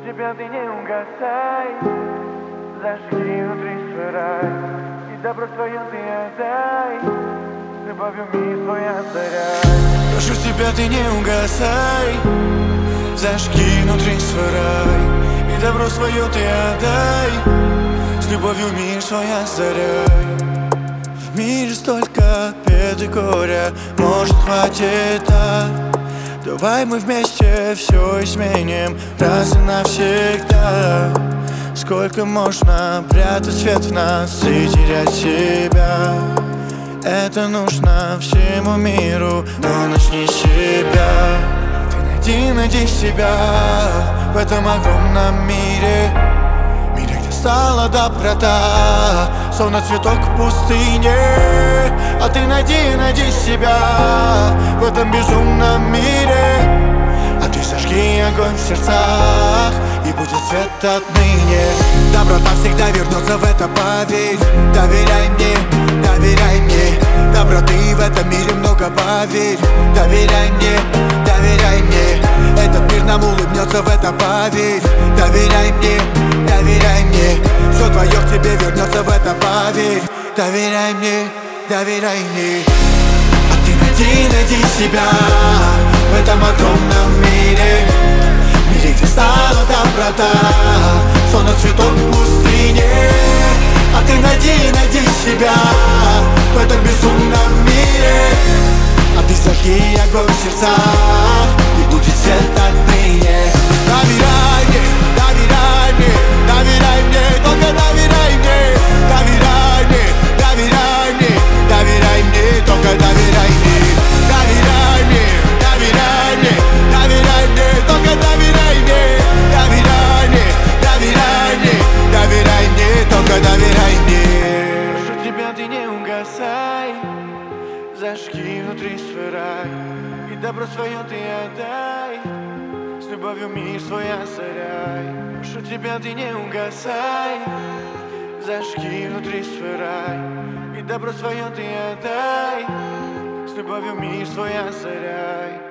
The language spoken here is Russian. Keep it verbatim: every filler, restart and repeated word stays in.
тебя ты не угасай, зажги внутри свой рай, и добро твое ты отдай, с любовью мир свой озаряй. Прошу тебя, ты не угасай, зажги внутри свой рай, и добро свое ты отдай, с любовью мир свой озаряй. В мире столько бед и горя, может хватит так. Давай мы вместе все изменим раз и навсегда. Сколько можно прятать свет в нас и терять себя? Это нужно всему миру, но начни с себя. Ты найди, найди себя в этом огромном мире, мире, где стала доброта, словно цветок в пустыне. А ты найди, найди себя в этом безумном мире, а ты зажги огонь в сердцах, и будет свет отныне. Доброта всегда вернется, в это поверь. Доверяй мне, доверяй мне. Доброты в этом мире много, поверь. Доверяй мне, доверяй мне. Этот мир нам улыбнется, в это поверь. Доверяй мне, доверяй мне. Все твое к тебе вернется, в это поверь. Доверяй мне, доверяй мне. А ты найди, найди себя в этом огромном мире, мире, где стала доброта, словно цветок в пустыне. А ты найди, найди себя в этом безумном мире, а ты зажги огонь в сердцах, и будет свет отныне. Доверяй мне, доверяй мне, доверяй мне, только доверяй мне. Доверяй мне, доверяй мне, доверяй мне, только доверяй мне. Доверяй мне, доверяй мне, доверяй мне, только доверяй мне. Доверяй мне, доверяй мне, доверяй мне, только доверяй мне. Прошу тебя, ты не угасай, зажги внутри свой рай, и добро свое ты отдай, с любовью мир свой озаряй. Прошу тебя, ты не угасай, зажги внутри свой рай, и добро свое ты отдай, с любовью мир свой озаряй.